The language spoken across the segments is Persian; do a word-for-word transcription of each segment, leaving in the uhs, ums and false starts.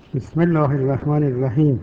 بسم الله الرحمن الرحیم.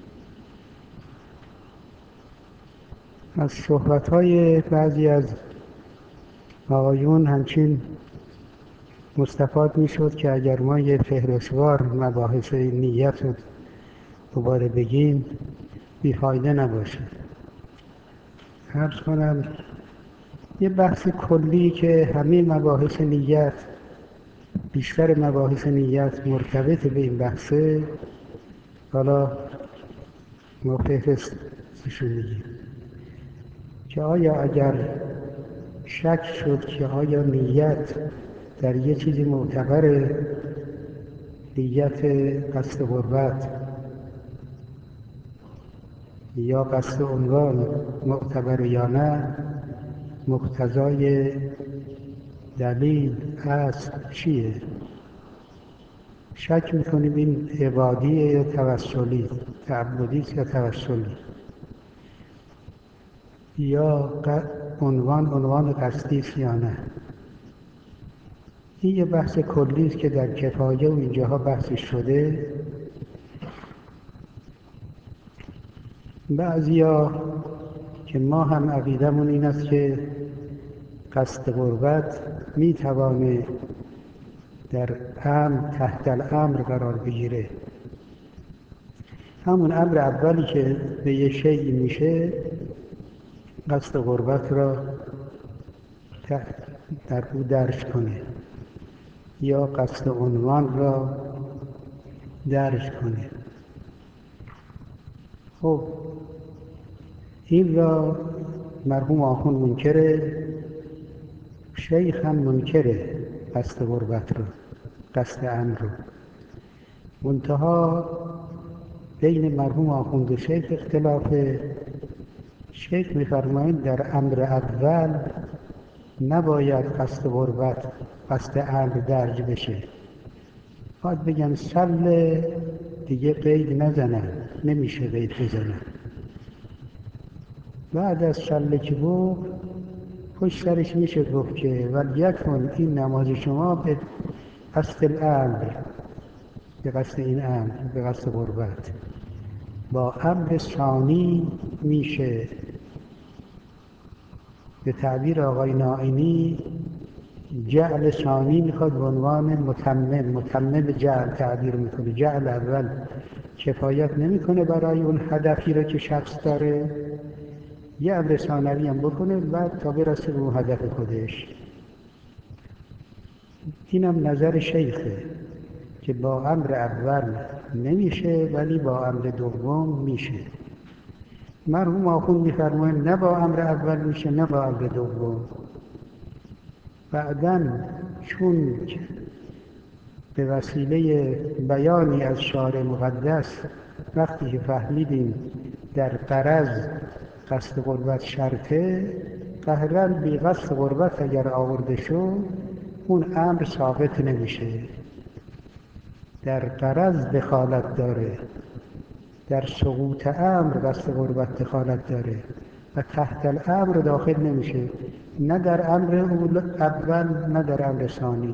از صحبت‌های بعضی از آقایون همچین مستفاد می‌شد که اگر ما یه فهرستوار مباحث نیت رو دوباره بگیم بیفایده نباشه. عرض کنم یه بحث کلی که همه مباحث نیت، بیشتر مباحث نیت مرتبط به این بحثه، حالا ما فهرستشو میگیم که آیا اگر شک شد که آیا نیت در یه چیزی معتبره، نیت قصد قربت یا قصد عنوان معتبر یا نه، مقتضای دلیل اصل چیه؟ شک میکنیم این عبادیه یا توسلی، تعبدی یا توسلی، یا عنوان عنوان قصدی است یا نه. این یه بحث کلی است که در کفایه و اینجاها بحثش شده. بعضیا که ما هم عقیدمون این است که قصد قربت میتوانه در امر تحت الامر قرار بگیره. همون امر اولی که به یه شیء میشه قصد قربت را در او درج کنه یا قصد عنوان را درج کنه. خب این را مرحوم آخوند منکره، شیخ هم منکره قصد قربت رو، قصد امر رو. منتها بین مرحوم آخوند و شیخ اختلاف. شیخ می‌فرمایند در امر اول نباید قصد قربت قصد امر درج بشه، باید بگن صل، دیگه قید نزنن، نمیشه قید بزنن. بعد از صل که بود پشت سرش میشه گفت که ولیکن این نماز شما به قصد الامر، به قصد این امر، به قصد قربت. با امر ثانی میشه، به تعبیر آقای نائینی جعل ثانی میخواد به عنوان متمم، متمم جعل تعبیر میکنه. جعل اول کفایت نمیکنه برای اون هدفی رو که شخص داره، یه امر ثانوی هم بکنه بعد تا برسه به اون هدف خودش. اینم نظر شیخه که با امر اول نمیشه ولی با امر دوم میشه. مرحوم آخوند می‌فرمایند نه با امر اول میشه نه با امر دوم. بعداً چون به وسیله بیانی از شارع مقدس وقتی که فهمیدیم در غرض قصد قربت شرطه، قهراً بی قصد قربت اگر آورده شد اون امر ثابت نمیشه. در غرض دخالت داره، در سقوط امر قصد قربت دخالت داره و تحت الامر داخل نمیشه، نه در امر اول نه در امر ثانی.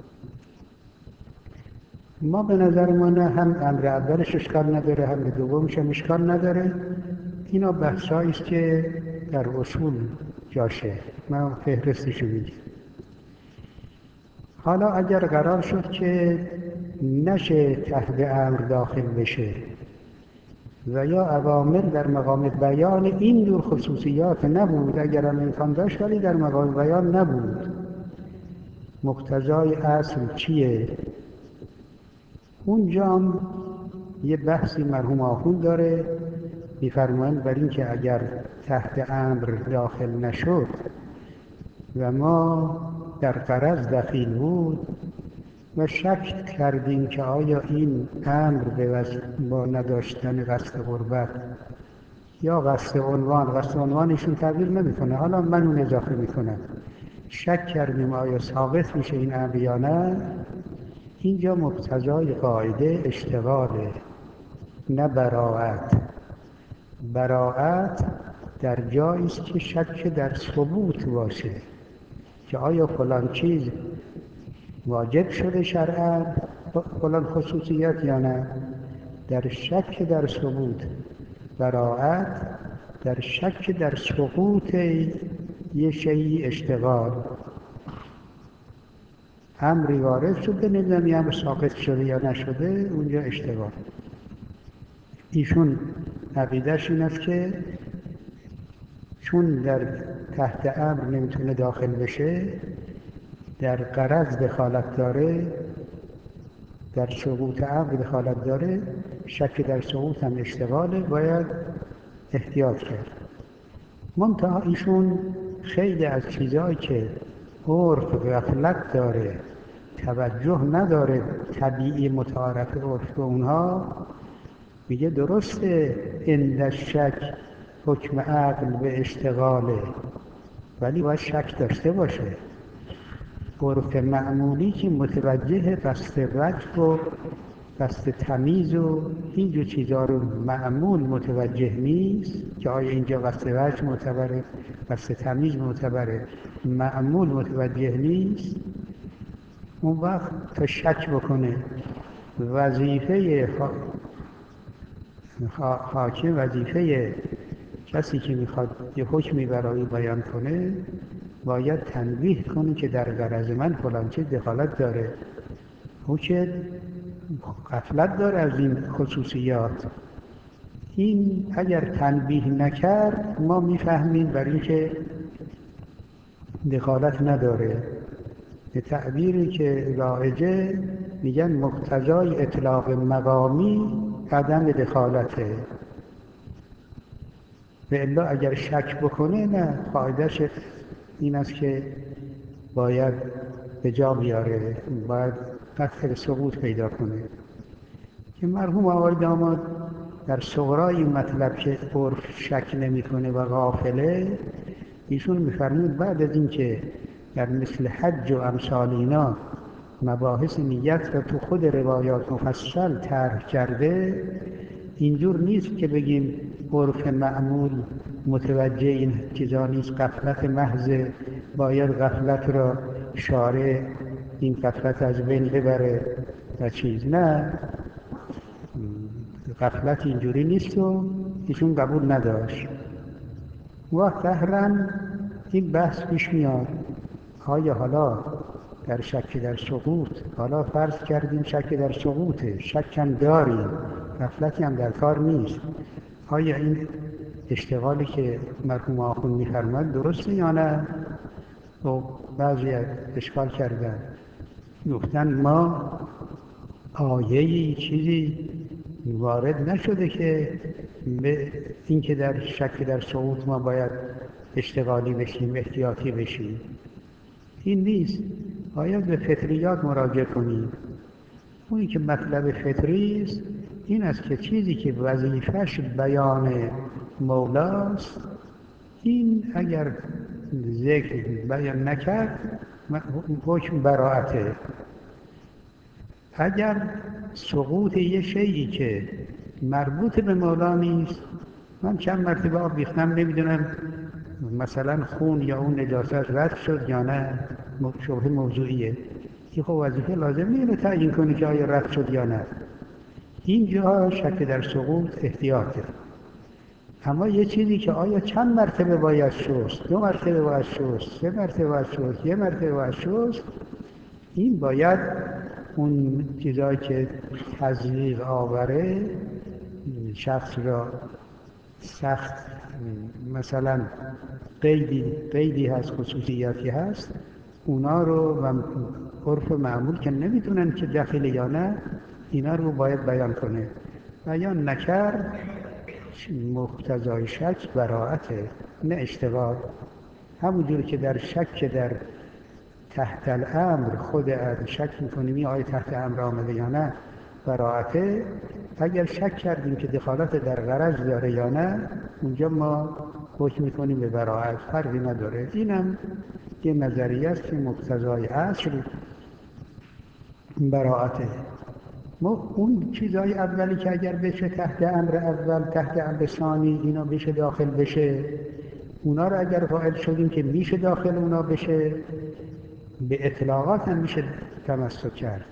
ما به نظر ما نه، هم امر اولش اشکال نداره هم دومش هم اشکال نداره. اینا بحثایی است که در اصول جاشه، من فهرستشو میگم. حالا اگر قرار شد که نشه تحت امر داخل بشه و یا عوامل در مقام بیان این دور خصوصیات نبود، اگر هم امکان داشت ولی در مقام بیان نبود، مقتضای اصل چیه؟ اونجا هم یه بحثی مرحوم آخوند داره، می‌فرمایند بر این که اگر تحت امر داخل نشد و ما در غرض دخیل بود و شک کردیم که آیا این امر به با نداشتن قصد قربت یا قصد عنوان، قصد عنوانشون تغییر نمیکنه، حالا من اون اضافه میکنم، شک کردیم آیا ثابت میشه این امر یا نه، اینجا مقتضای قاعده اشتغاله نه براءت. براءت در جایی است که شک در ثبوت باشه که آیا فلان چیز واجب شده شرعاً فلان خصوصیت یا نه. در شک در ثبوت براعت، در شک در سقوط یه شیء اشتغال. امری وارد شده، نمیدونم یه امر ساقط شده یا نشده، اونجا اشتغال. ایشون عقیده‌اش این است که چون در تحت امر نمیتونه داخل بشه، در غرض دخالت داره، در سقوط امر دخالت داره، شک در سقوط هم اشتغاله، باید احتیاط کرد. منتها ایشون خیلی از چیزهایی که عرف غفلت داره، توجه نداره، طبیعی متعارف عرف به اونها، میگه درسته عند شک حکم عقل به اشتغاله، ولی باید شک داشته باشه. عرف معمولی که متوجه قصد رجع و قصد تمیز و اینجور چیزها رو معمول متوجه نیست که آیا اینجا قصد رجع معتبره، قصد تمیز معتبره، معمول متوجه نیست. اون وقت تا شک بکنه. وظیفه حاکم، وظیفه کسی که میخواد یه حکمی برای بیان کنه، باید تنبیه کنه که در غرض من فلان چیز دخالت داره. او که غفلت داره از این خصوصیات. این اگر تنبیه نکرد ما میفهمیم برای اینکه دخالت نداره. به تعبیری که رایجه میگن مقتضای اطلاق مقامی عدم دخالته. به الا اگر شک بکنه، نه، قاعده‌اش این است که باید به جا بیاره، باید قطع سقوط پیدا کنه. که مرحوم آقای داماد در صغرای این مطلب که عرف شک نمی‌کنه و غافله، ایشون می‌فرمود بعد از این که در مثل حج و امثال اینا مباحث نیت رو تو خود روایات مفصل طرح کرده، اینجور نیست که بگیم عرف معمول متوجه این چیزا نیست، غفلت محض، باید غفلت را شارع این غفلت از بین ببره و چیز. نه، غفلت اینجوری نیست و ایشون قبول نداشت. و قهرن این بحث پیش میاد، آیا حالا در شک در سقوط، حالا فرض کردیم شک در سقوطه، شک هم داریم، غفلتی هم در کار نیست، آیا این اشتغالی که مرحوم آخوند می‌فرماید درسته یا نه؟ و بعضی اشکال کردن، گفتن ما آیه‌ای چیزی وارد نشده که به این که در شک در سقوط ما باید اشتغالی بشیم، احتیاطی بشیم. این نیست. باید به فطریات مراجعه کنیم. اونی که مطلب فطری است این است که چیزی که وظیفه‌اش بیان مولاست، این اگر ذکر بیان نکرد حکم براعته. اگر سقوط یه شیئی که مربوط به مولا نیست، من چند مرتبه آب ریختم نمیدونم مثلا خون یا اون نجاست رد شد یا نه، شبهه موضوعیه، این خب وظیفه لازم نیست تعیین کنی که آیا رد شد یا نه. اینجا شک در سقوط احتیاطه. اما یه چیزی که آیا چند مرتبه باید شست، دو مرتبه باید شست، سه مرتبه باید شست، یه مرتبه باید شست، این باید اون چیزایی که تزریق آوره شخص را سخت، مثلا قیدی قیدی هست، خصوصیاتی هست، اونا رو و عرف معمول که نمیتونن که داخل یا نه، اینا رو باید بیان کنه. بیان نکرد مقتضای شک براعته، نه اشتغال. همونجور که در شک در تحت الامر خود شک میکنیم این آیه تحت امر آمده یا نه، براعته. اگر شک کردیم که دخالت در غرض داره یا نه، اونجا ما حکم میکنیم به براعت، فرقی نداره. اینم یه نظریه است که مقتضای اصل براعته. ما اون چیزای اولی که اگر بشه تحت امر اول، تحت امر ثانی اینا بشه داخل بشه، اونا رو اگر قائل شدیم که میشه داخل اونا بشه، به اطلاقات هم میشه تمسک کرد.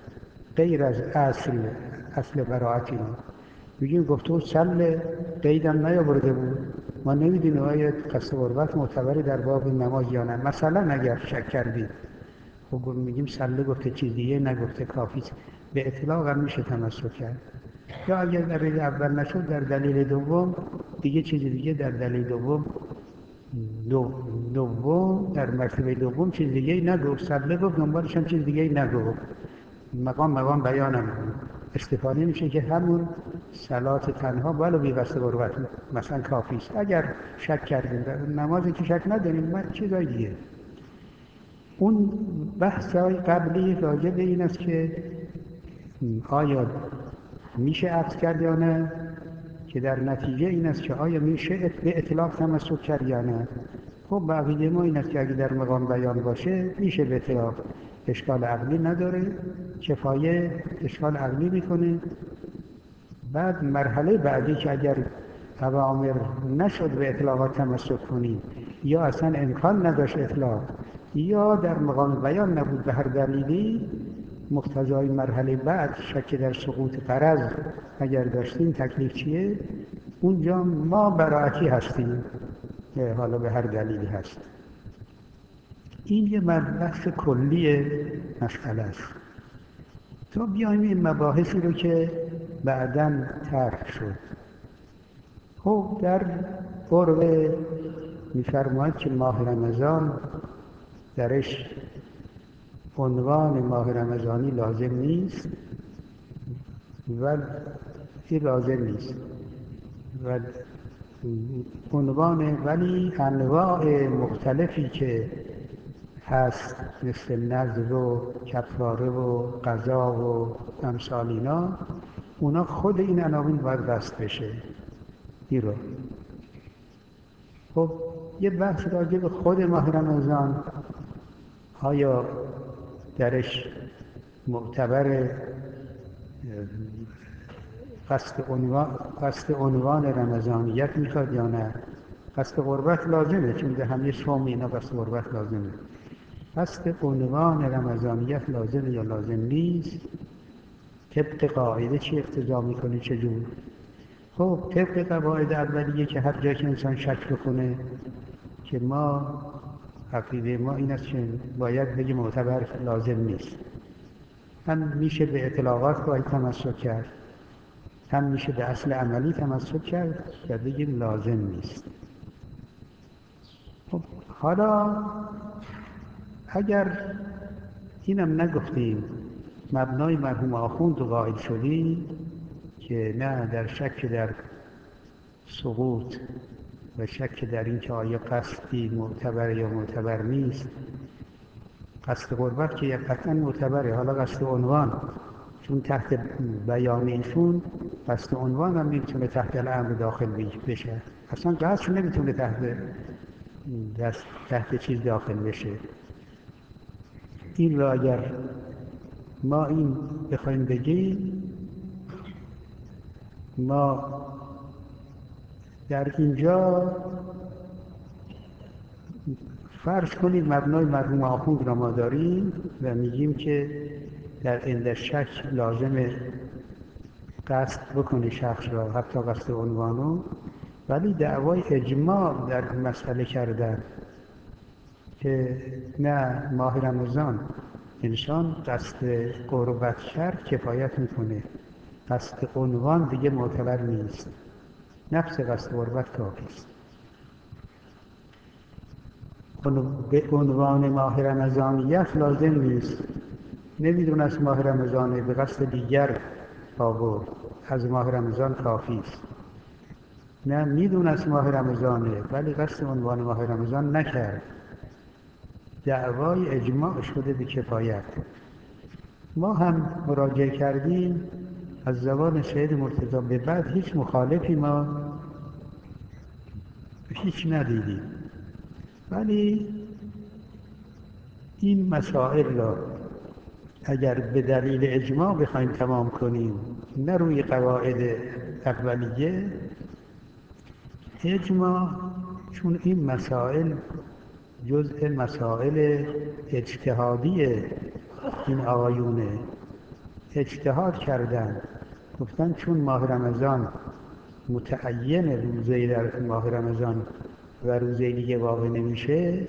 غیر از اصل اصل براعت اینا میگیم گفته بود سل قیدم نیاورده بود، ما نمیدونیم آیا قصد قربت معتبری در باب نماز یا نه. مثلا اگر شک کردید خب میگیم سله گفته چیز دیگه نگفته کافیست، به اطلاق هم میشه تمسک کرد. یا اگر در دلیل اول نشد در دلیل دوم دیگه چیز دیگه در دلیل دوم دو دوم در مرتبه دوم چیز دیگه ای نگفت، سله گفت دنبالش هم چیز دیگه ای نگفت، مقام مقام بیانم استفاده میشه که همون صلات تنها ولو بی قصد قربت مثلا کافیست. اگر شک کردیم در نمازی که شک نداریم من چیزای دیگه. اون بحث های قبلی راجع به این است که آیا میشه عقد کرد یا نه، که در نتیجه این است که آیا میشه به اطلاق تمسک کرد یا نه. خب بقیه ما این است که اگه در مقام بیان باشه میشه به اطلاق، اشکال عقلی نداره، کفایه اشکال عقلی میکنه. بعد مرحله بعدی که اگر اوامر نشد به اطلاقات تمسک کنید یا اصلا امکان نداشت اطلاق یا در مقام بیان نبود به هر دلیلی، مقتضای مرحله بعد شک در سقوط غرض اگر داشتیم تکلیف چیه؟ اونجا ما براعتی هستیم، حالا به هر دلیلی هست. این یه مبحث کلی مسئله است. تا بیایم این مباحثی رو که بعداً طرح شد. خب در قرب می‌فرماید که ماه رمضان درش عنوان ماه رمضانی لازم نیست و این لازم نیست و عنوان ولی انواع مختلفی که هست مثل نذر و کفاره و قضا و امثال اینا، اونا خود این عناوین باید بست بشه این رو. خب یه بحث راجع به خود ماه رمضان، آیا درش معتبر قصد عنوان قصد عنوان رمضانیت میخواد یا نه؟ قصد قربت لازمه، چون به همه صوم اینا قصد قربت لازمه. قصد عنوان رمضانیت لازمه یا لازم نیست؟ طبق قاعده چی اقتضا میکنه چجور؟ خب طبق قواعد اولیه که هر جا که انسان شک بکنه که ما عقیده ما این است که باید بگه معتبر لازم نیست. هم میشه به اطلاقات باید تمسک کرد، هم میشه به اصل عملی تمسک کرد و بگیم لازم نیست. خب حالا اگر اینم نگفتیم مبنای مرحوم آخوند رو قائل شدیم که نه در شک در سقوط و شک در این که آیا قصدی معتبر یا معتبر نیست، قصد قربت که قطعا معتبره، حالا قصد عنوان چون تحت بیان ایشون قصد عنوان هم نمیتونه تحت الامر داخل بشه، اصلا قصد نمیتونه تحت دست تحت چیز داخل بشه. این را اگر ما این بخوایم بگیم، ما در اینجا فرض کنید مبنای مرحوم آخوند را ما داریم و میگیم که در عند شک لازم قصد بکنه شخص را حتی قصد عنوانو، ولی دعوای اجماع در مسئله کردن که نه ماه رمضان انسان قصد قربت کرد کفایت میکنه، قصد عنوان دیگه معتبر نیست، نفس قصد قربت کافی است. به عنوان ماه رمضانیت لازم نیست، نمیدون از ماه رمضانه به قصد دیگر آورد، از ماه رمضان کافی است. نه میدون از ماه رمضانه ولی قصد عنوان ماه رمضان نکرد، دعوای اجماع شده به کفایت. ما هم مراجعه کردیم از زبان سید مرتضی به بعد هیچ مخالفی ما هیچ ندیدیم، ولی این مسائل را اگر به دلیل اجماع بخوایم تمام کنیم نه روی قواعد اولیه، اجماع چون این مسائل جزء مسائل اجتهادی این آقایونه اجتهاد کردن، گفتن چون ماه رمضان متعین روزه در ماه رمضان و روزه دیگه واقع نمیشه،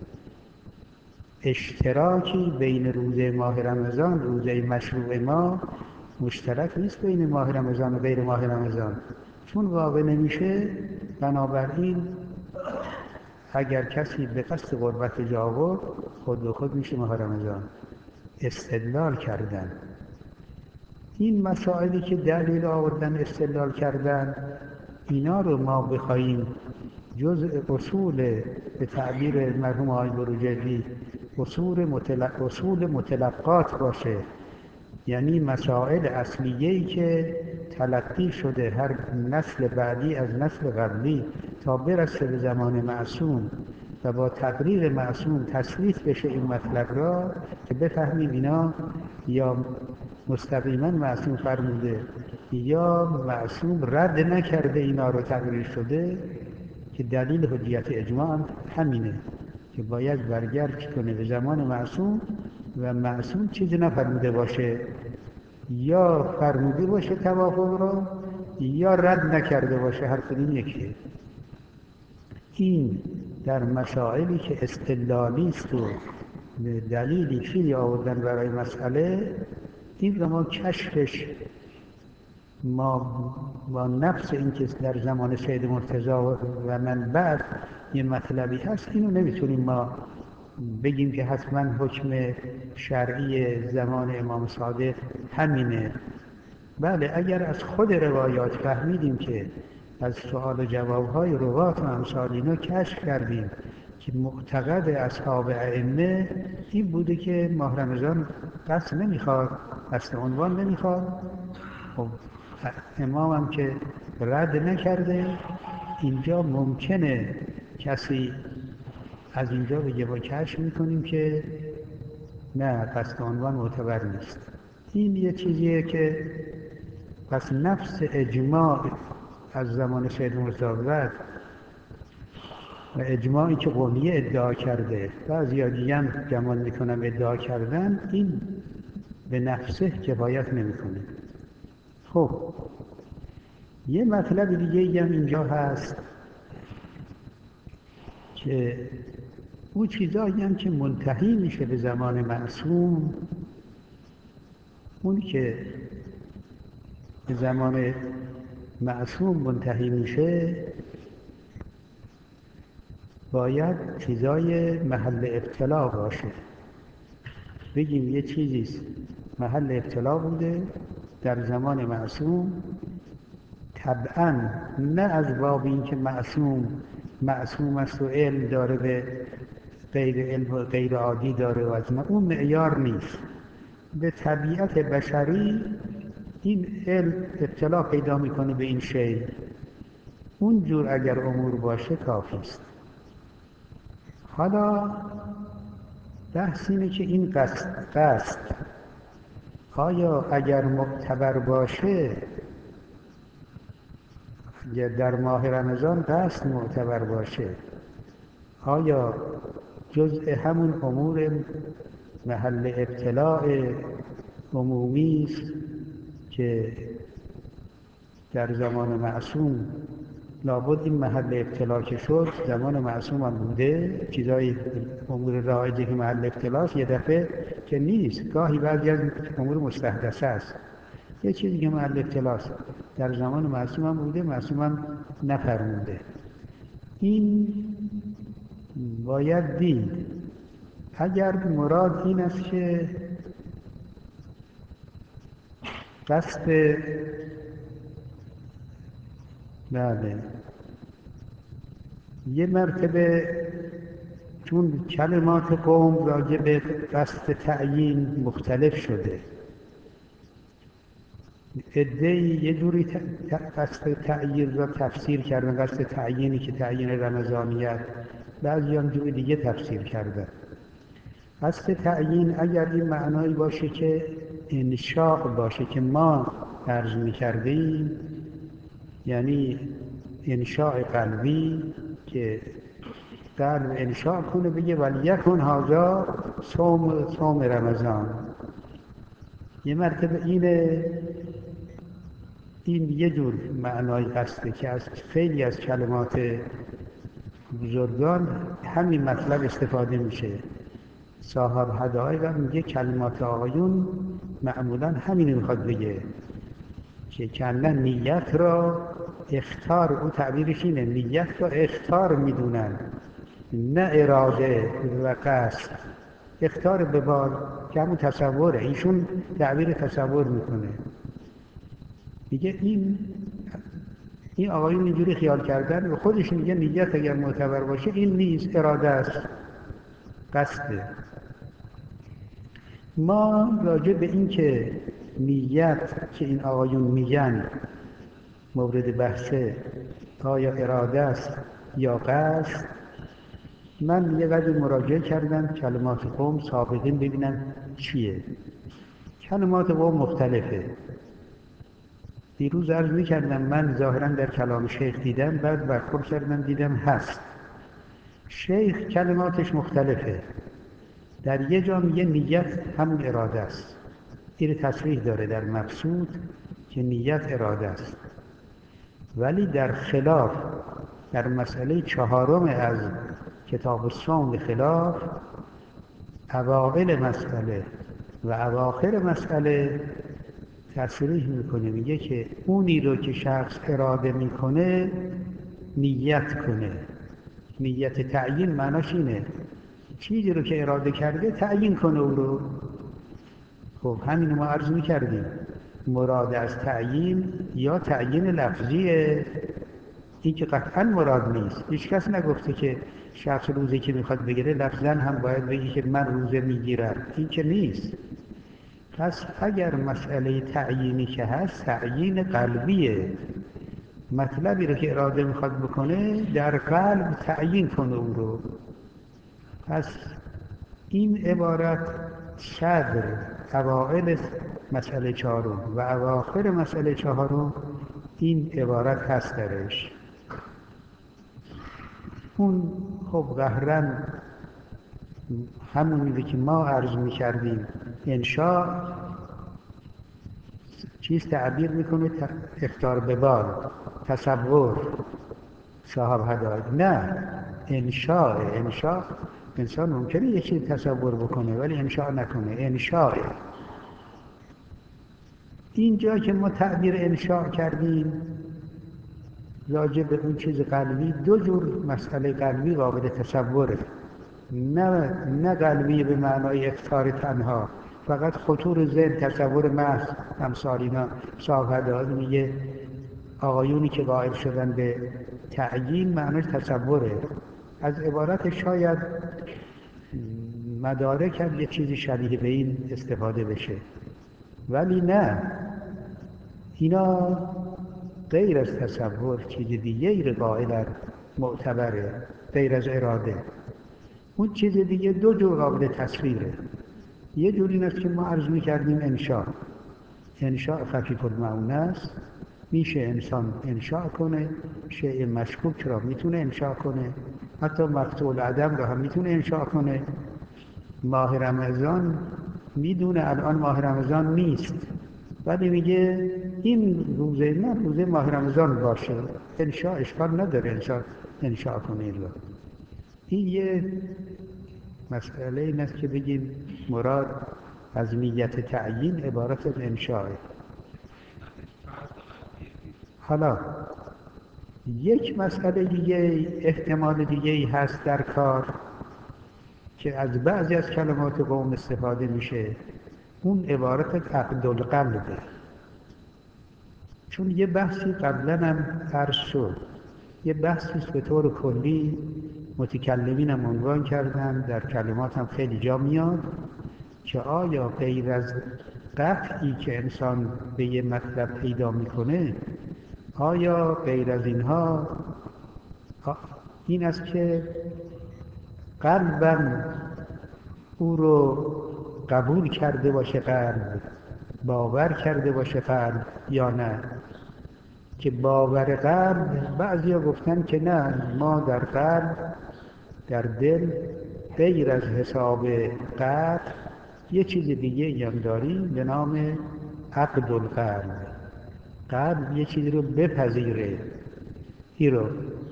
اشتراکی بین روزه ماه رمضان، روزه مشروع ما، مشترک نیست بین ماه رمضان و غیر ماه رمضان. چون واقع نمیشه، بنابراین اگر کسی به قصد قربت جا آورد، خود به خود میشه ماه رمضان. استدلال کردن. این مسائلی که دلیل آوردن استدلال کردن، اینا رو ما بخوایم جزء اصول، به تعبیر مرحوم آقای بروجردی، اصول متلق... اصول متلقات باشه، یعنی مسائل اصلیه‌ای که تلقی شده هر نسل بعدی از نسل قبلی تا برسه به زمان معصوم و با تقریر معصوم تثبیت بشه این مطلب را، که بفهمیم اینا یا مستقیما معصوم فرموده یا معصوم رد نکرده اینا رو تقریر شده، که دلیل حجیت اجماع همینه که باید برگرد کنه به زمان معصوم و معصوم چیزی نفرموده باشه، یا فرموده باشه توافق را یا رد نکرده باشه، هر کدوم یکیه. این در مسائلی که استدلالی است و دلیلی چیزی آوردن برای مسئله، این رو ما کشفش، ما با نفس این که در زمان سید مرتضی و من بعد یه مطلبی هست، اینو نمیتونیم ما بگیم که حتما حکم شرعی زمان امام صادق همینه. بله، اگر از خود روایات فهمیدیم که از سوال و جوابهای روات و امثال اینا کشف کردیم که معتقد اصحاب ائمه این بوده که ماه رمضان قصد نمیخواد، قصد عنوان نمیخواد، خب امام هم که رد نکرده، اینجا ممکنه کسی از اینجا بگه با کشف میکنیم که نه، قصد عنوان معتبر نیست. این یه چیزیه که پس نفس اجماع از زمان سید مرتضی و اجماعی که قومیه ادعا کرده، بعضی دیگه هم گمان میکنم ادعا کردن، این به نفسه کفایت نمیکنه. خب یه مطلب دیگه هم اینجا هست که اون چیزایی هم که منتهی میشه به زمان معصوم، اون که به زمان معصوم منتهی میشه باید چیزای محل ابتلا باشه. بگیم یه چیزی محل ابتلا بوده در زمان معصوم، طبعاً نه از باب این که معصوم معصوم است و علم داره به غیر علم و غیر عادی داره و از نه، اون معیار نیست. به طبیعت بشری این علم ابتلا پیدا میکنه به این شی، اونجور اگر امور باشه کافی است. حالا بحث اینه که این قصد قصد آیا اگر معتبر باشه، یا در ماه رمضان قصد معتبر باشه، آیا جزء همون امور محل ابتلاء عمومی است که در زمان معصوم لابد این محل ابتلا که شد زمان معصوم هم بوده، چیزای امور رایجه که محل ابتلاست یه دفعه که نیست، گاهی بعضی از امور مستحدثه است، یه چیزی که محل ابتلاست در زمان معصوم هم بوده، معصوم هم نفرموده. این باید دید اگر مراد این است که قصد بله یه مرتبه چون کلمات قوم راجع به قصد تعیین مختلف شده، عده‌ای یه جوری قصد تعیین را تفسیر کردن، قصد تعیینی که تعیین رمضانیت، بعضی هم جوری دیگه تفسیر کردن. قصد تعیین اگر این معنایی باشه که انشاء باشه که ما عرض می‌کردیم، یعنی انشاء قلبی که قلب انشاء کنه بگه ولیکن هذا صوم صوم رمضان، یه مرتبه اینه، این یه جور معنای قصده که از خیلی از کلمات بزرگان همین مطلب استفاده میشه. صاحب هدایق هم میگه کلمات آقایون معمولا همین میخواد بگه که کلا نیت را اختار، او تعبیرش اینه، نیت را اختار میدونن نه اراده و قصد. اختار به بال که همون تصوره، ایشون تعبیر تصور میکنه، میگه این این آقایون اینجوری خیال کردن و خودش میگه نیت اگر معتبر باشه این نیست، اراده است، قصده. ما راجع به این که نیت که این آقایون میگن مورد بحثه آیا اراده است یا قصد، من یه قدر مراجعه کردم کلمات قوم سابقین ببینم چیه. کلمات قوم مختلفه. دیروز عرض می‌کردم من ظاهراً در کلام شیخ دیدم، بعد برخورد کردم دیدم هست. شیخ کلماتش مختلفه. در یه جا میگه نیت همون اراده است، این تصریح داره در مقصود که نیت اراده است. ولی در خلاف، در مسئله چهارم از کتاب الصوم خلاف، اوائل مسئله و اواخر مسئله تصریح میکنه، میگه که اونی رو که شخص اراده میکنه نیت کنه. نیت تعیین معناش اینه چیزی رو که اراده کرده تعیین کنه او رو. خب همین ما عرض میکردیم مراد از تعیین یا تعیین لفظیه، این که قطعا مراد نیست. هیچ کس نگفته که شخص روزی که میخواد بگیره لفظاً هم باید بگی که من روزه میگیرم، این که نیست. پس اگر مسئله تعیینی که هست تعیین قلبیه، مطلبی رو که اراده میخواد بکنه در قلب تعیین کنه او رو. پس این عبارت صدر اوائل مسئله چهارم و اواخر مسئله چهارم این عبارت هست درش. اون خب قهرن همونی که ما عرض میکردیم انشاء چیز تعبیر میکنه اختار به بال، تصور، صاحب هدایت. نه، انشاء انشاء انسان ممکنه یه چیز تصور بکنه ولی انشاء نکنه. انشاء اینجا که ما تعبیر انشاء کردیم راجع به اون چیز قلبی، دو جور مسئله قلبی قابل تصوره. نه نه قلبی به معنای اختار تنها، فقط خطور ذهن، تصور محض، امثال اینا. صاحب هدایت میگه آقایونی که قائل شدن به تعیین معناش تصوره. از عبارت شاید مدارک هم یه چیزی شبیه به این استفاده بشه، ولی نه، اینا غیر از تصور چیز دیگه ای رو قائل معتبره غیر از اراده. اون چیز دیگه دو جور قابل تصویره. یه جور این است که ما عرض می‌کردیم انشاء. انشاء خفیف المعونه است، میشه انسان انشاء کنه، شیء مشکوک را میتونه انشاء کنه، حتی مقطوع العدم را هم میتونه انشاء کنه. ماه رمضان میدونه الان ماه رمضان نیست ولی میگه این روزه نه روزه ماه رمضان باشه، انشاء اشکال نداره انسان انشاء کنه. این این یه مسئله این است که بگیم مراد از نیت تعیین عبارت از انشاء. حالا یک مسئله دیگه، احتمال دیگه ای هست در کار که از بعضی از کلمات قوم استفاده میشه، اون عبارت عقدالقلبه. چون یه بحثی قبلا هم عرض شد، یه بحثی به طور کلی متکلمین هم عنوان کردن، در کلمات هم خیلی جا میاد که آیا غیر از قطعی که انسان به یه مطلب پیدا میکنه، آیا غیر از اینها این است که قلبم او رو قبول کرده باشه، قلب باور کرده باشه قلب، یا نه؟ که باور قلب بعضی ها گفتن که نه، ما در قلب، در دل، غیر از حساب قطع یه چیز دیگه هم داریم به نام عقد القلب. قلب یه چیزی رو بپذیره. این رو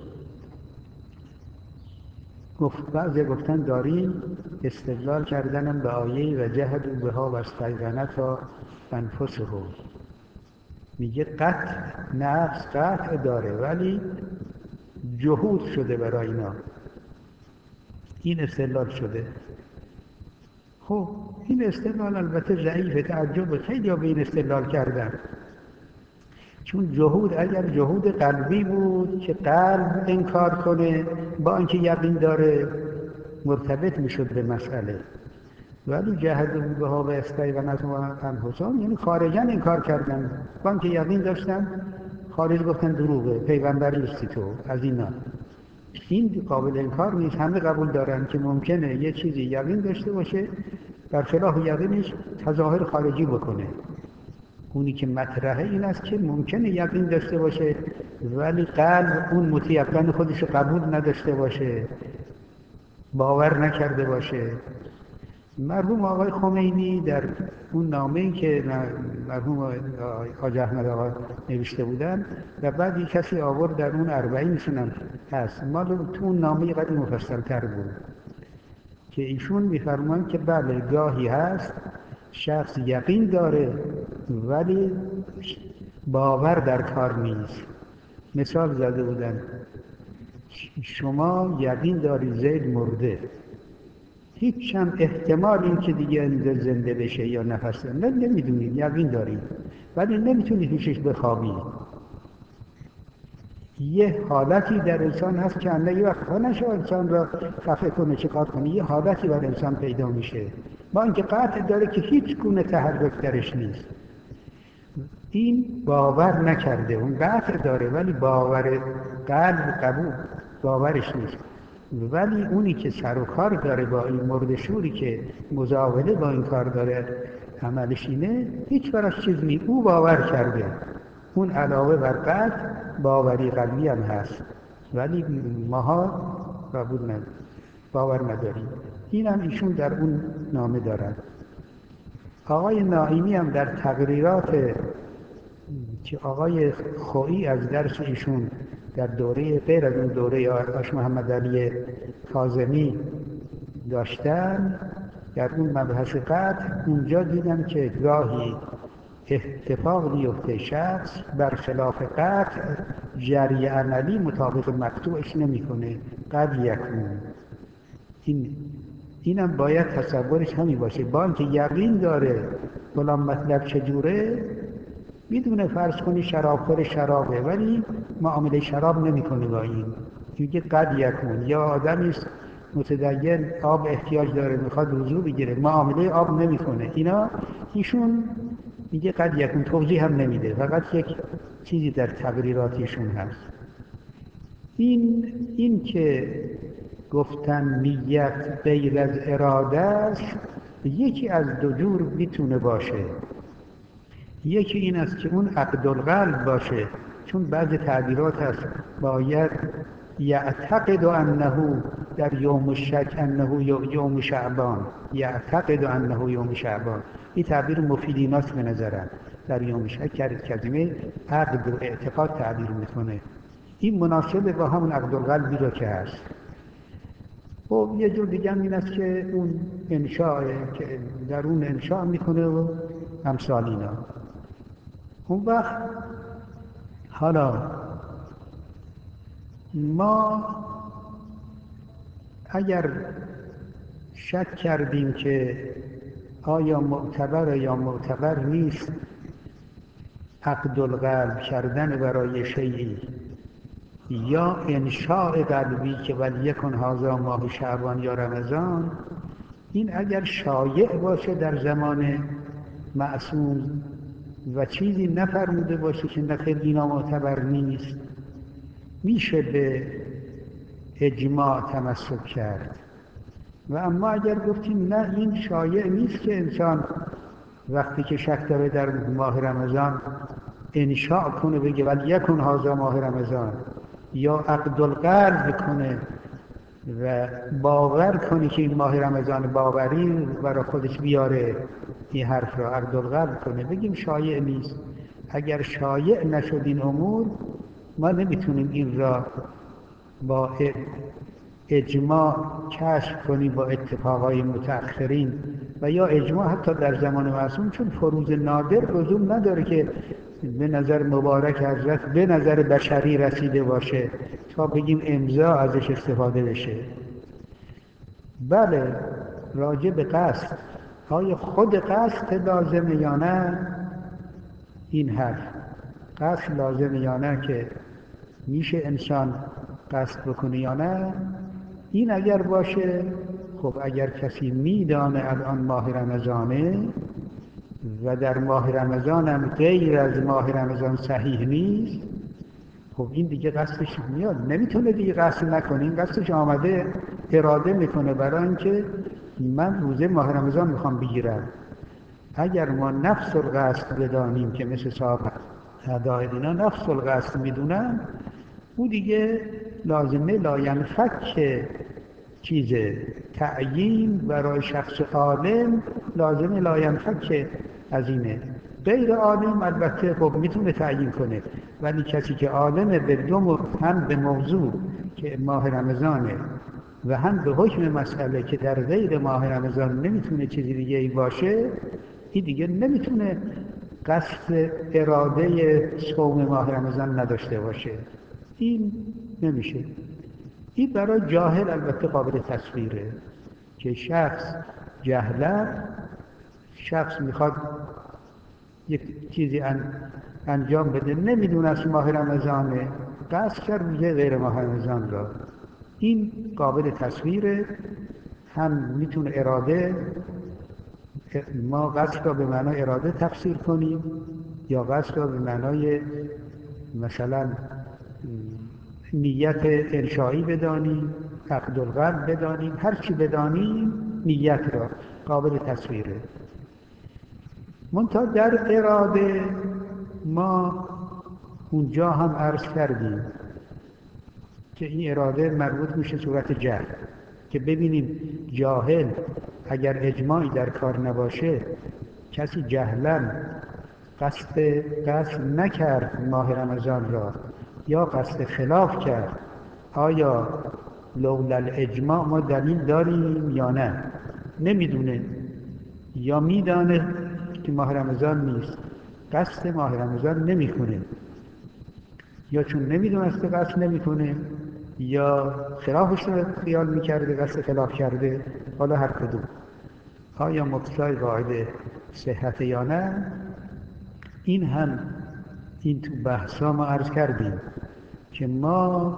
گفت بعضی گفتن داریم استدلال کردنم به آیه و جهدوا بها و استیقنتها انفسهم. میگه قطع نفس قطع داره ولی جهود شده برای اینا. این استدلال شده. خب این استدلال البته ضعیفه، تعجب خیلی ها به این استدلال کردن، چون جهود اگر جهود قلبی بود که قلب انکار کنه با اینکه یقین داره مرتبط میشد به مسئله، ولی جهدوا بها و استیقنتها انفسهم یعنی خارجا انکار کردن با اینکه یقین داشتن، خارج گفتن دروغه، پیغمبر نیستی تو، از اینا. این قابل انکار نیست، همه قبول دارن که ممکنه یه چیزی یقین داشته باشه برخلاف یقینش تظاهر خارجی بکنه. اونی که مطرحه این است که ممکنه یقین داشته باشه ولی قلب اون متیقن خودش رو قبول نداشته باشه، باور نکرده باشه. مرحوم آقای خمینی در اون نامه‌ای که مرحوم حاج احمد آقا نوشته بودن و بعد یک کسی آورد در اون اربعینشون هم هست، مال تو اون نامه قدر مفصل‌تر بود که ایشون می‌فرمایند که بله گاهی هست شخص یقین داره ولی باور در کار نیست. مثال زده بودن شما یقین داری زید مرده، هیچ هم احتمال این که دیگه زنده بشه یا نفس نه نمیدونید، یقین دارید ولی نمیتونید پیشش بخوابید. یه حالتی در انسان هست که انده یه وقت نشه انسان را خفه کنه چه کار کنه، یه حالتی بر انسان پیدا میشه با اینکه قطع داره که هیچ گونه تحرک درش نیست. این باور نکرده، اون قطع داره ولی باور قلب قبول باورش نیست. ولی اونی که سر و کار داره با این مردشوری که مزاوله با این کار داره عملش اینه، هیچ براش چیز نیست، او باور کرده. اون علاوه بر قلب باوری قلبی هم هست ولی ماها قبول نداریم، باور نداریم. این هم ایشون در اون نامه دارن. آقای نائینی هم در تقریرات که آقای خویی از درس ایشون در دوره غیر از اون دوره آش محمد علی کاظمی داشتن، در اون مبحث قطع اونجا دیدم که گاهی اتفاق میفته شخص برخلاف قطع جری عملی مطابق مقطوعش نمیکنه، قد یکون. این اینم باید تصورش همین باشه، با اینکه یقین داره فلان مطلب چجوره، میدونه فرض کنی شرابخور شرابه ولی معامله شراب نمیکنه با این، میگه قد یکون. یا آدمی است متدین آب احتیاج داره میخواد وضو بگیره، معامله آب نمیکنه. اینا ایشون میگه قد یکون، توضیح هم نمیده، فقط یک چیزی در تقریرات ایشون هست. این این که گفتن نیت غیر از اراده است، یکی از دو جور میتونه باشه. یکی این است که اون عقد القلب باشه، چون بعض تعبیرات هست باید یعتقد انه در یوم الشک انه یوم شعبان، یعتقد انه یوم شعبان. این تعبیر مفیدیناست به نظرم. در یوم شک کلمه عقد و اعتقاد تعبیر میکنه، این مناسبه با همون عقد القلبی رو که هست. خب یه جور دیگه هم این است که اون انشاء که در اون انشاء میکنه و امثال اینا. اون وقت حالا ما اگر شک کردیم که آیا معتبر یا معتبر نیست عقد القلب کردن برای شیئی یا انشاء قلبی که ولیکن هذا ماه شعبان یا رمضان، این اگر شایع باشه در زمان معصوم و چیزی نفرموده باشه که نخیر اینا معتبر نیست، میشه به اجماع تمسک کرد. و اما اگر گفتیم نه این شایع نیست که انسان وقتی که شک داره در ماه رمضان انشاء کنه بگه ولی یکن هذا ماه رمضان، یا عقد القلب کنه و باور کنی که این ماه رمضان باوری برای خودش بیاره، این حرف را عقدالقلب کنه، بگیم شایع نیست. اگر شایع نشد این امور، ما نمیتونیم این را با اجماع کشف کنیم با اتفاقای متأخرین و یا اجماع حتی در زمان معصوم، چون فروض نادر لزوم نداره که به نظر مبارک حضرت به نظر بشری رسیده باشه تا بگیم امضا ازش استفاده بشه. بله، راجع به قصد، آیا خود قصد لازمه یا نه؟ این حرف قصد لازمه یا نه، که میشه انسان قصد بکنه یا نه؟ این اگر باشه، خب اگر کسی میدانه الان ماه رمضانه و در ماه رمضان هم غیر از ماه رمضان صحیح نیست، خب این دیگه قصدش میاد، نمیتونه دیگه قصد نکنه. این قصدش آمده اراده میکنه برای اینکه من روزه ماه رمضان میخوام بگیرم. اگر ما نفس القصد بدانیم که مثل صاحب هدایت اینا نفس القصد میدونن، او دیگه لازمه لاینفک چیزه تعیین برای شخص عالم، لازمه لاینفک از اینه. غیر عالم البته خب میتونه تعیین کنه، ولی کسی که عالمه به دو، هم به موضوع که ماه رمضانه و هم به حکم مسئله که در غیر ماه رمضان نمیتونه چیزی دیگه ای باشه، این دیگه نمیتونه قصد اراده صوم ماه رمضان نداشته باشه. این نمیشه. این برای جاهل البته قابل تصویره که شخص جهلا، شخص میخواد یک چیزی انجام بده، نمیدونه از ماه رمضانه، قصد کرد روزه غیر ماه رمضان را. این قابل تصویره، هم میتونه اراده، ما قصد را به معنای اراده تفسیر کنیم یا قصد را به معنای مثلا نیت انشایی بدانیم، عقدالقلب بدانیم، هر چی بدانیم نیت را قابل تصویره. منتها در اراده ما اونجا هم عرض کردیم که این اراده مربوط میشه صورت جهل، که ببینیم جاهل اگر اجماعی در کار نباشه، کسی جهلا قصد قصد نکرد ماه رمضان را یا قصد خلاف کرد، آیا لولا الاجماع ما دلیل داریم یا نه؟ نمیدونه یا میدانه که ماه رمضان نیست، قصد ماه رمضان نمیکنه، یا چون نمیدونسته قصد نمیکنه، یا خلافش رو خیال میکرده قصد خلاف کرده، حالا هر کدوم. آیا مقتضای قاعده صحت یا نه؟ این هم این تو بحثا ما عرض کردیم که ما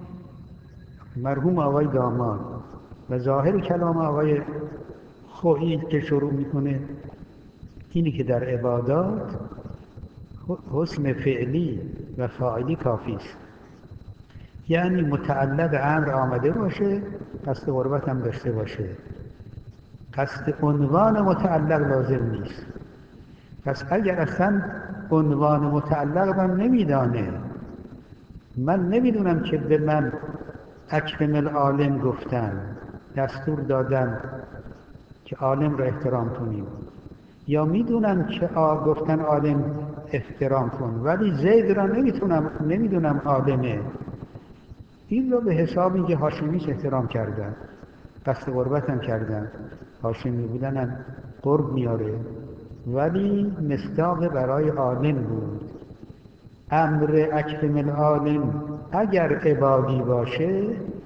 مرحوم آقای داماد و ظاهر کلام آقای خویی که شروع میکنه اینی که در عبادات حسن فعلی و فاعلی کافی است، یعنی متعلق امر آمده باشه، قصد قربت هم داشته باشه، قصد عنوان متعلق لازم نیست. پس اگر اصلا عنوان متعلق من نمیدانه، من نمیدونم که به من اکرم العالم گفتن، دستور دادن که عالم را احترام کنیم، یا میدونم که آ گفتن عالم احترام کن، ولی زید را نمیتونم نمیدونم عالمه، این را به حساب اینکه هاشمیش احترام کردن، قصد قربت هم کردن، هاشمی بودن هم قرب میاره، ولی مصداق برای عالم بود. امر اکرم العالم اگر عبادی باشه،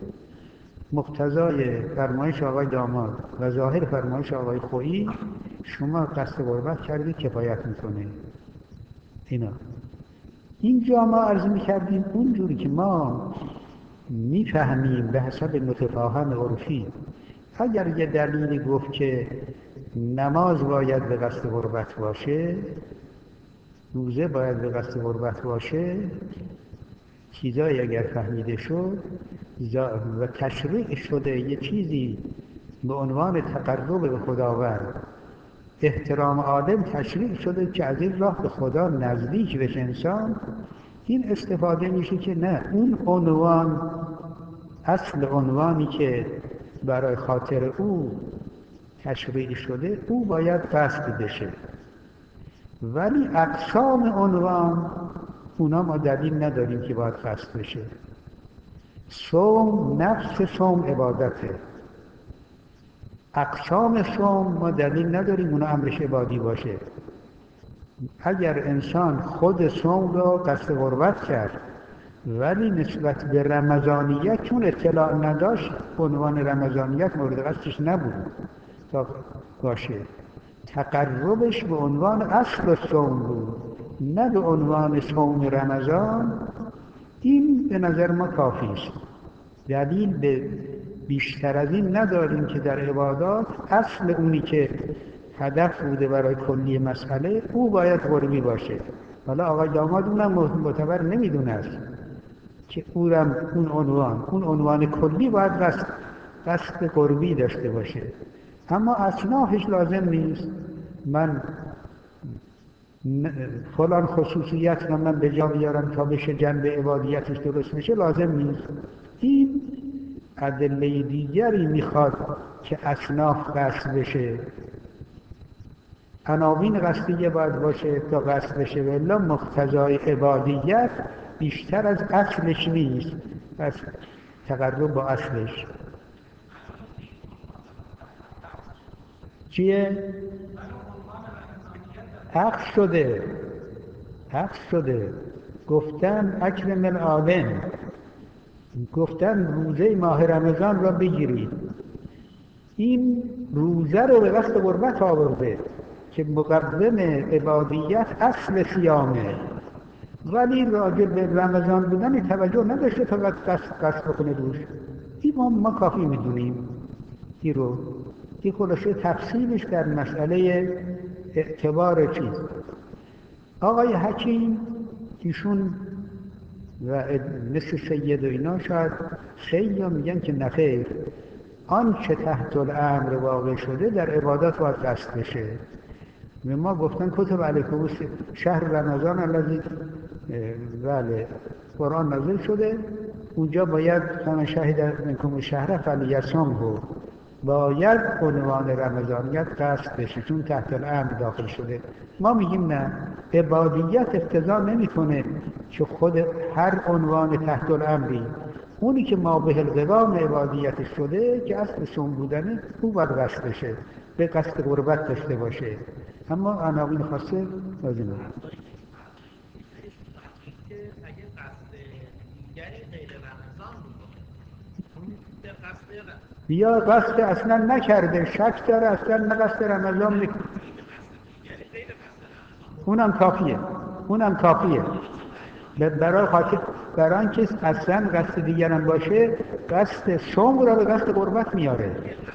مقتضای فرمایش آقای داماد و ظاهر فرمایش آقای خویی، شما قصد قربت کردید کفایت میکنه. اینا اینجا ما عرض میکردیم اونجوری که ما میفهمیم به حسب متفاهم عرفی. اگر یه دلیلی گفت که نماز باید به قصد قربت باشه، روزه باید به قصد قربت باشه، چیزایی اگر فهمیده شد و تشریع شده یه چیزی به عنوان تقرب به خداوند، احترام آدم تشریع شده که از این راه به خدا نزدیک بشه انسان، این استفاده میشه که نه اون عنوان اصل عنوانی که برای خاطر او تشریع شده او باید قصد بشه، ولی اقسام عنوان اونا ما دلیل نداریم که باید قصد بشه. صوم نفس صوم عبادته، اقسام صوم ما دلیل نداریم اونا امرش عبادی باشه. اگر انسان خود صوم را قصد قربت کرد ولی نسبت به رمضانیت چون اطلاع نداشت، عنوان رمضانیت مورد قصدش نبود تا باشه، تقربش به عنوان اصل صوم بود نه به عنوان صوم رمضان، این به نظر ما کافی است. دلیل به بیشتر از این نداریم که در عبادات اصل اونی که هدف بوده برای کلی مسئله او باید قربی باشه. حالا آقای داماد اونم معتبر نمیدونه است که اونم اون عنوان اون عنوان کلی باید قصد قصد قربی داشته باشه، اما اصنافش لازم نیست. من فلان خصوصیت رو من به جا بیارم تا بشه جنبه عبادیتش درست میشه، لازم نیست. این ادله دیگری میخواد که اصناف قصد بشه، عناوین قصدیه باید باشه تا قصد بشه، ولی مقتضای عبادیت بیشتر از اصلش نیست، پس تقرب با اصلش چیه؟ عقد شده عقد شده گفتن اکرم العالم، گفتن روزه ماه رمضان را بگیرید، این روزه رو به قصد قربت آورده که مقدم عبادیت اصل صیامه، ولی راجع به رمضان بودن توجه نداشته تا قصد قصد بکنه روش. این ما, ما کافی میدونیم. این رو این خلاصه تفصیلش در مسئله اعتبار چیز. آقای حکیم ایشون و مثل سید و اینا شاید خیلی میگن که نخیر، آن چه تحت الامر واقع شده در عبادات باید قصد بشه. و ما گفتن کتب علیکم شهر رمضان الذی بله قرآن نازل شده، اونجا باید فمن شهد منکم الشهر فلیصمه، باید عنوان رمضانیت قصد بشه چون تحت الامر داخل شده. ما میگیم نه، عبادیت اقتضا نمیکنه که خود هر عنوان تحت الامری، اونی که ما به القوام عبادیت شده که اصل صوم بودنه او باید قصد بشه، به قصد قربت داشته باشه، اما عناوین خاصه لازمه. یا قصد اصلا نکرده، شک داره اصلا نه قصد رمضان میکنه، اونم کافیه اونم کافیه برای خاطر برای اینکه اصلا قصد دیگرم باشه قصد صوم را به قصد قربت میاره.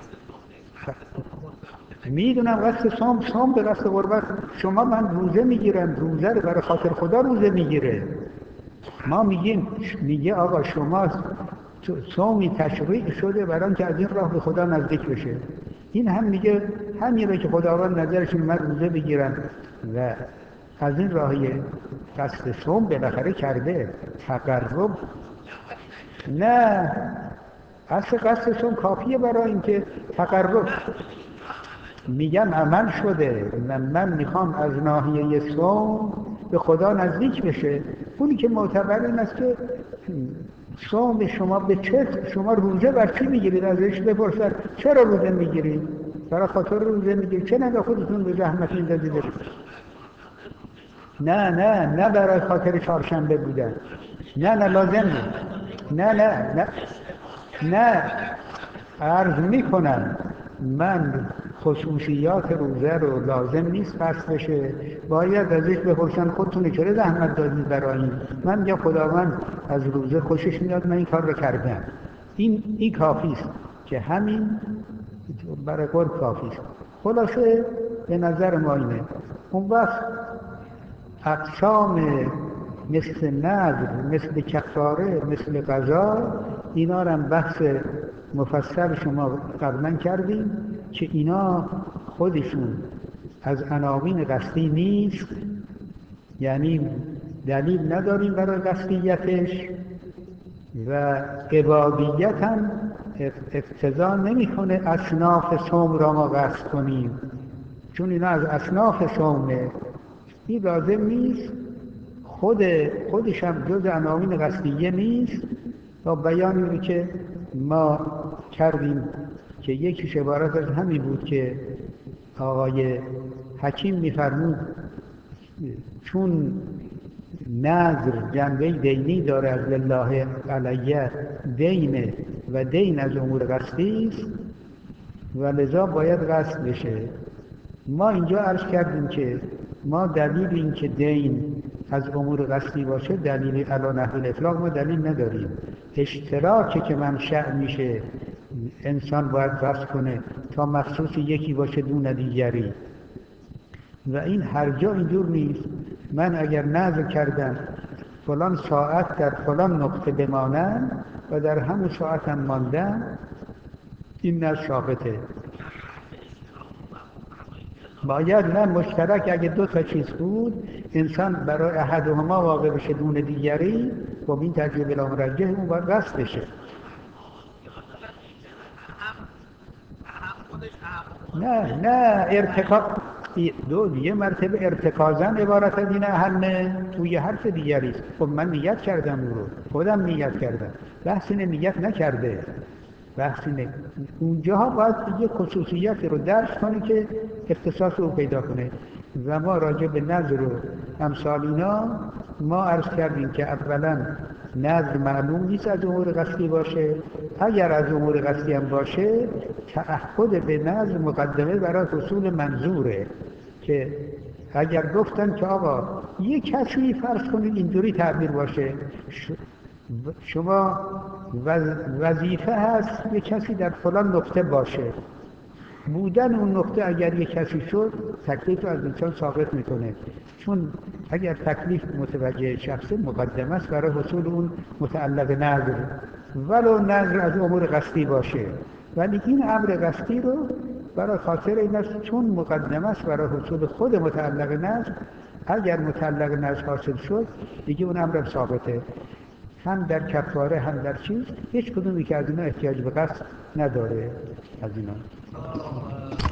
میدونم قصد صوم صوم به قصد قربت، شما من روزه میگیرم، روزه رو برای خاطر خدا روزه میگیره. ما میگیم میگه آقا شما صومی تشریع شده برای اینکه از این راه به خدا نزدیک بشه. این هم میگه همین که خداوند نظرشون من روزه بگیرم و از این راهی قصد صوم بالاخره کرده تقرب. نه، اصل قصد صوم کافیه برای اینکه تقرب. میگم عمل شده، من, من میخوام از ناحیه صوم به خدا نزدیک بشه. اونی که معتبر این است که صوم شما به چه، شما روزه بر چی میگیرید؟ ازش بپرسن چرا روزه میگیرید؟ برای خاطر روزه میگیرید، چه نه خودتون به زحمت این دادید؟ نه نه نه برای خاطر چهارشنبه بودن، نه نه لازم نیست، نه نه نه نه عرض میکنم من خصوصیات روزه رو لازم نیست قصد بشه، باید ازش بپرسن خودتون چرا زحمت دادید برای این؟ من میگم خداوند از روزه خوشش میاد، من این کار رو کردم. این این کافی است که همین برای قرب کافی است. خلاصه به نظر ما اینه. اون وقت اقسام مثل نذر، مثل کفاره، مثل قضا، اینا رو هم بحث مفصل شما قبلا کردیم که اینا خودشون از عناوین قصدی نیست، یعنی دلیل نداریم برای قصدیتش و عبادیت هم اقتضا نمیکنه اصناف صوم را ما قصد کنیم، چون اینا از اصناف صومه. این لازم نیست، خود خودش هم جز عناوین قصدیه نیست. تا بیانی رو که ما کردیم که یکیش عبارت از همین بود که آقای حکیم می‌فرمود چون نذر جنبه دینی داره از لله علیه دینه و دین از امور قصدی است و لذا باید قصد بشه. ما اینجا عرض کردیم که ما دلیل این که دین از امور قصدی باشه دلیل علی نحو الاطلاق ما دلیل نداریم. اشتراکی که منشأ میشه انسان باید قصد کنه تا مخصوص یکی باشه دون دیگری و این هر جا اینجور نیست. من اگر نذر کردم فلان ساعت در فلان نقطه بمانم و در همون ساعت هم ماندم، این نذر ثابته. باید نه مشترک، اگه دو تا چیز بود انسان برای احدهما واقع بشه دون دیگری و این ترجیح بلا مرجح اون باید قصد بشه. نه نه ارتکاب دو یه مرتبه ارتکازن عبارت از این اهل توی حرف دیگری است. خب من نیت کردم اون رو، خودم نیت کردم، بحث اینه نیت نکرده، بحث اینه اونجاها باید یه خصوصیت رو درش کنی که اختصاص رو پیدا کنه. و ما راجع به نذر و امثال اینا ما عرض کردیم که اولا نذر معلوم نیست از امور قصدی باشه، اگر از امور قصدی هم باشه تعهد به نذر مقدمه برای حصول منظوره. که اگر گفتن که آقا یک کسی فرض کنید اینجوری تعبیر باشه، شما وظیفه هست یک کسی در فلان نقطه باشه، بودن اون نقطه اگر یک کسی شد تکلیف رو از انسان ثابت میکنه، چون اگر تکلیف متوجه شخصه مقدمه است برای حصول اون متعلق نذر، ولو نذر از امور قصدی باشه. ولی این امر قصدی رو برای خاطر این است چون مقدمه است برای حصول خود متعلق نذر، اگر متعلق نذر حاصل شد دیگه اون امر ثابته، هم در کفاره هم در چیز، هیچ کدومی که از اینا احتیاج به قصد نداره از اینا.